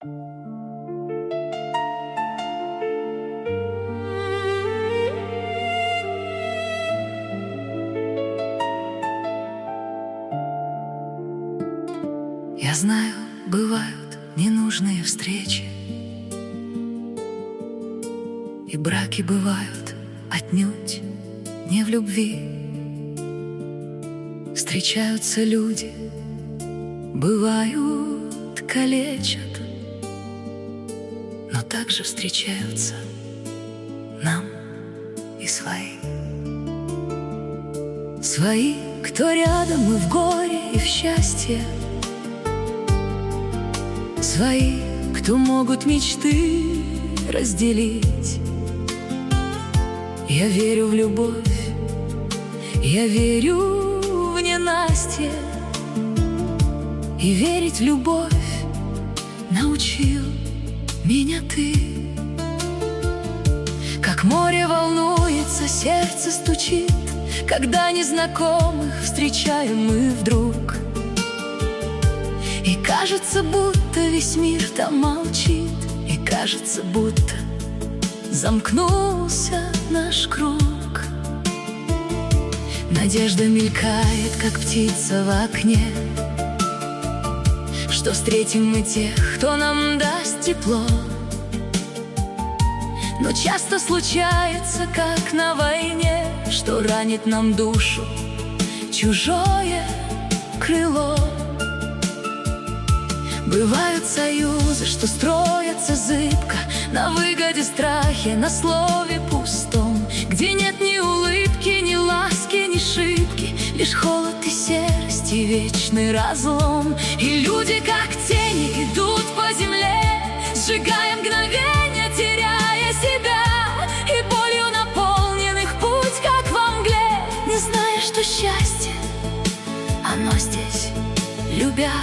Я знаю, бывают ненужные встречи, и браки бывают отнюдь не в любви. Встречаются люди, бывают, калечат, но также встречаются нам и свои. Свои, кто рядом и в горе, и в счастье. Свои, кто могут мечты разделить. Я верю в любовь, я верю в ненастье. И верить в любовь научил меня ты. Как море волнуется, сердце стучит, когда незнакомых встречаем мы вдруг. И кажется, будто весь мир там молчит, и кажется, будто замкнулся наш круг. Надежда мелькает, как птица в окне, что встретим мы тех, кто нам даст тепло. Но часто случается, как на войне, что ранит нам душу чужое крыло. Бывают союзы, что строятся зыбко, на выгоде, страхе, на слове пустом, где нет ни улыбки, ни ласки, ни шибки, лишь холод и серость и вечный разлом. И люди, как тени, идут по земле, сжигая мгновенья, теряя себя, и болью наполненных путь, как во мгле, не зная, что счастье, оно здесь, любя.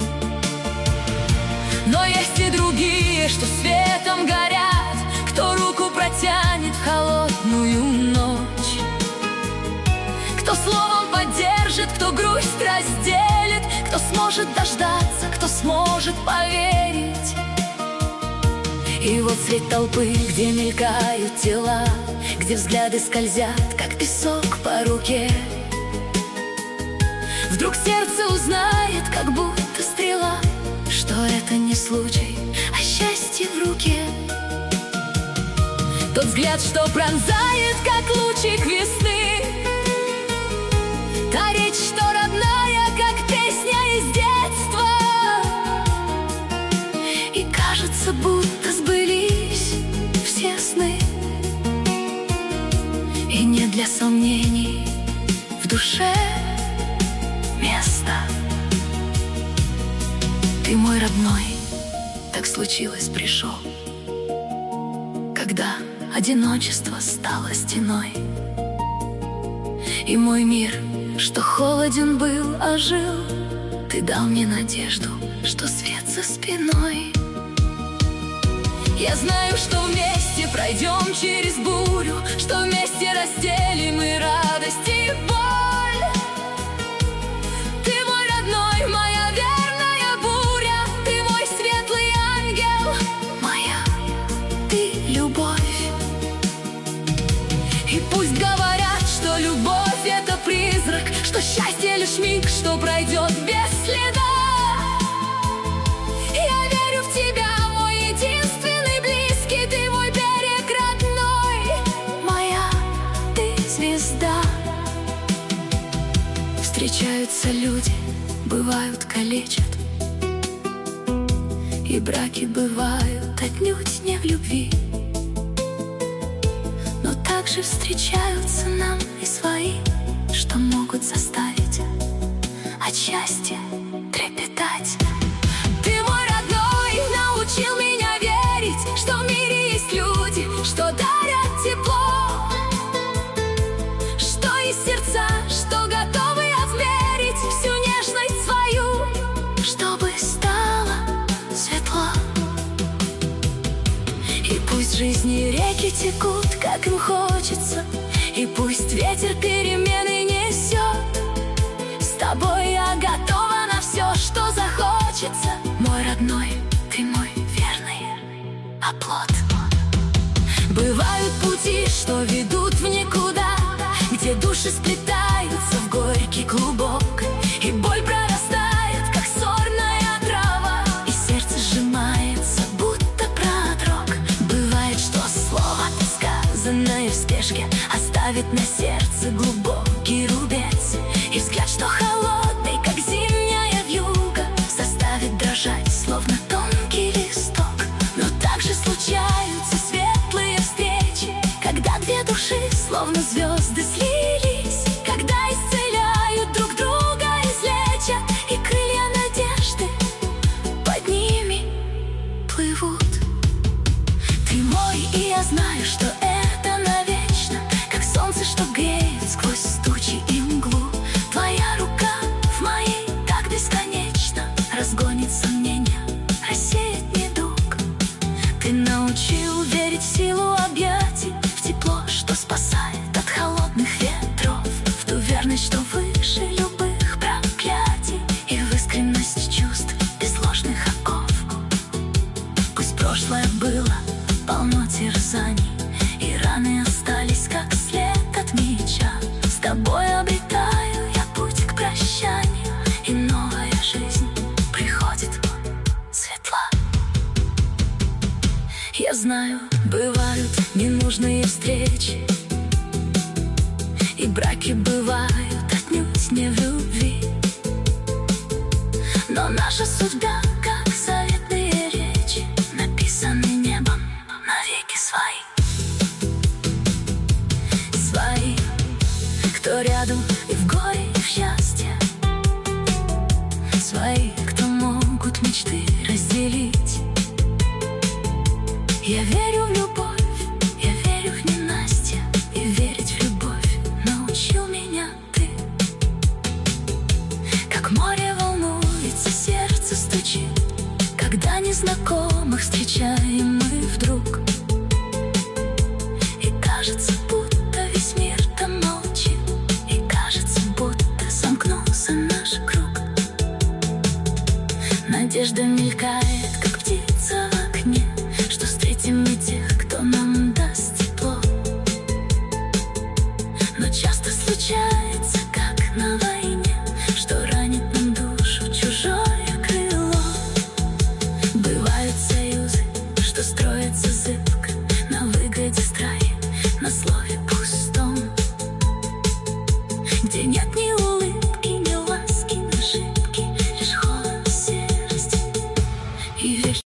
Но есть и другие, что светом горят, кто руку протянет в холодную ночь, кто словом поддержит, кто грусть разделит, кто сможет дождаться, кто сможет поверить. И вот средь толпы, где мелькают тела, где взгляды скользят, как песок по руке, вдруг сердце узнает, как будто стрела, что это не случай, а счастье в руке. Тот взгляд, что пронзает, как лучик весны, та речь, что родная, как песня из детства. И кажется, будто сбылись все сны, и нет для сомнений в душе места. Ты мой родной, так случилось, пришел, когда одиночество стало стеной, и мой мир, что холоден был, ожил. Ты дал мне надежду, что свет за спиной. Я знаю, что вместе пройдем через бурю, что вместе разделим и радость, и боль. Ты мой родной, моя верная буря, ты мой светлый ангел, моя ты любовь. И пусть говорят, что любовь — это призрак, что счастье — лишь миг, что пройдет без следа. Я верю в тебя, мой единственный близкий, ты мой берег родной, моя ты звезда. Встречаются люди, бывают, калечат, и браки бывают отнюдь не в любви. Но также встречаются нам и свои, что могут заставить от счастья трепетать. Ты мой родной, научил меня верить, что в мире есть люди, что дарят тепло, что есть сердца, что готовы отмерить всю нежность свою, чтобы стало светло. И пусть в жизни реки текут, как им хочется, и пусть ветер перемены несет, с тобой я готова на все, что захочется. Мой родной, ты мой оплот. Бывают пути, что ведут в никуда, где души сплетаются в горький клубок, и боль прорастает, как сорная трава, и сердце сжимается, будто продрог. Бывает, что слово, сказанное в спешке, оставит на сердце глубокий рубец, и взгляд, что холодный, как зимняя вьюга, заставит дрожать, словно тонкий листок. Но также случаются светлые встречи, когда две души, словно звезды, слились, когда исцеляют друг друга, излечат, и крылья надежды под ними плывут. Ты мой, и я знаю, что это навечно, как солнце, что греет сквозь тучи и мглу. Твоя рука в моей так бесконечно разгонит сомнения, рассеет недуг. Ты научил верить в силу объятий, в тепло, что спасает от холодных ветров, в ту верность, что выше любых проклятий, и в искренность чувств без ложных оков. Пусть прошлое было полно терзаний, и раны остались, как след от меча, с тобой обретаю я путь к прощанию, и новая жизнь приходит светла. Я знаю, бывают ненужные встречи, и браки бывают отнюдь не в любви, но наша судьба, как заветные речи, написаны небом навеки свои. Свои, кто рядом и в горе, и в счастье. Свои, кто могут мечты разделить. Я верю в любовь, я верю в ненастье, и верить в любовь научил меня ты. Как море волнуется, сердце стучит, когда незнакомых встречаем мы вдруг.